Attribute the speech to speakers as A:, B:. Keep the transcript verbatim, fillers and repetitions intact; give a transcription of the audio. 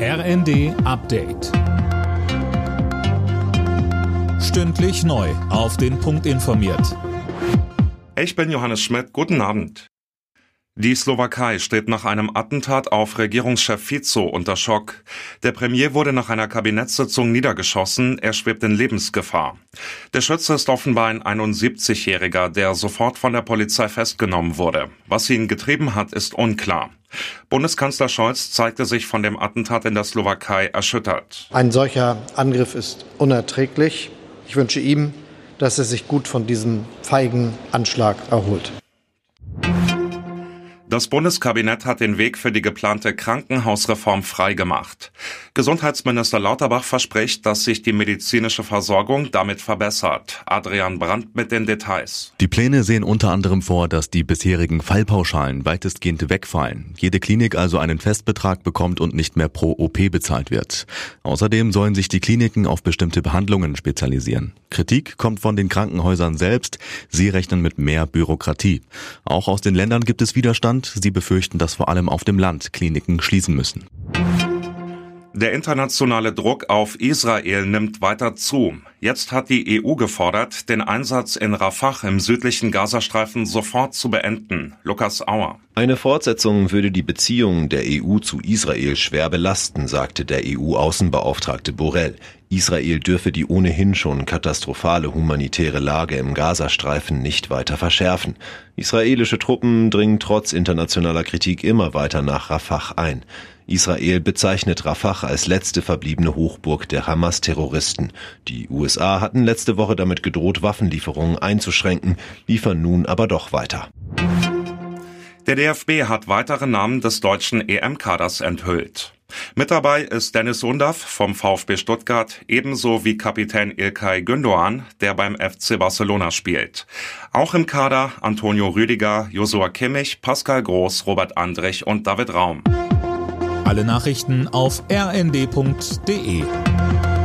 A: R N D Update. Stündlich neu auf den Punkt informiert.
B: Ich bin Johannes Schmidt. Guten Abend. Die Slowakei steht nach einem Attentat auf Regierungschef Fico unter Schock. Der Premier wurde nach einer Kabinettssitzung niedergeschossen. Er schwebt in Lebensgefahr. Der Schütze ist offenbar ein einundsiebzigjähriger, der sofort von der Polizei festgenommen wurde. Was ihn getrieben hat, ist unklar. Bundeskanzler Scholz zeigte sich von dem Attentat in der Slowakei erschüttert.
C: Ein solcher Angriff ist unerträglich. Ich wünsche ihm, dass er sich gut von diesem feigen Anschlag erholt.
B: Das Bundeskabinett hat den Weg für die geplante Krankenhausreform freigemacht. Gesundheitsminister Lauterbach verspricht, dass sich die medizinische Versorgung damit verbessert. Adrian Brandt mit den Details.
D: Die Pläne sehen unter anderem vor, dass die bisherigen Fallpauschalen weitestgehend wegfallen. Jede Klinik also einen Festbetrag bekommt und nicht mehr pro O P bezahlt wird. Außerdem sollen sich die Kliniken auf bestimmte Behandlungen spezialisieren. Kritik kommt von den Krankenhäusern selbst. Sie rechnen mit mehr Bürokratie. Auch aus den Ländern gibt es Widerstand. Sie befürchten, dass vor allem auf dem Land Kliniken schließen müssen.
B: Der internationale Druck auf Israel nimmt weiter zu. Jetzt hat die E U gefordert, den Einsatz in Rafah im südlichen Gazastreifen sofort zu beenden. Lukas Auer.
E: Eine Fortsetzung würde die Beziehungen der E U zu Israel schwer belasten, sagte der E U-Außenbeauftragte Borrell. Israel dürfe die ohnehin schon katastrophale humanitäre Lage im Gazastreifen nicht weiter verschärfen. Israelische Truppen dringen trotz internationaler Kritik immer weiter nach Rafah ein. Israel bezeichnet Rafah als letzte verbliebene Hochburg der Hamas-Terroristen. Die U S A hatten letzte Woche damit gedroht, Waffenlieferungen einzuschränken, liefern nun aber doch weiter.
B: Der D F B hat weitere Namen des deutschen E M-Kaders enthüllt. Mit dabei ist Dennis Undav vom VfB Stuttgart, ebenso wie Kapitän İlkay Gündoğan, der beim F C Barcelona spielt. Auch im Kader Antonio Rüdiger, Joshua Kimmich, Pascal Groß, Robert Andrich und David Raum.
A: Alle Nachrichten auf r n d punkt d e.